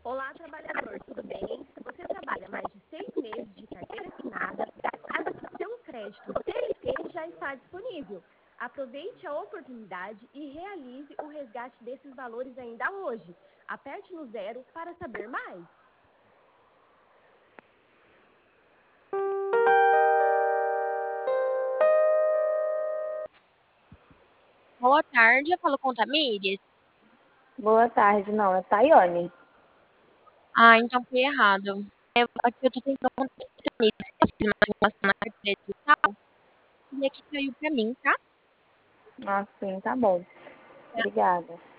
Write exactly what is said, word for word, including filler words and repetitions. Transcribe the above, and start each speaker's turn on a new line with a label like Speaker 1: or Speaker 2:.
Speaker 1: Olá, trabalhador, tudo bem? Se você trabalha mais de seis meses de carteira assinada, saiba que seu crédito C L T já está disponível. Aproveite a oportunidade e realize o resgate desses valores ainda hoje. Aperte no zero para saber mais.
Speaker 2: Boa tarde, eu falo com Tamires.
Speaker 3: Boa tarde, não, é Tayane.
Speaker 2: Ah, então foi errado. Eu, aqui eu tô tentando contato com a Tamires. Eu fiz uma simulação na carteira digital e aqui caiu pra mim, tá?
Speaker 3: Ah, sim, tá bom. Obrigada.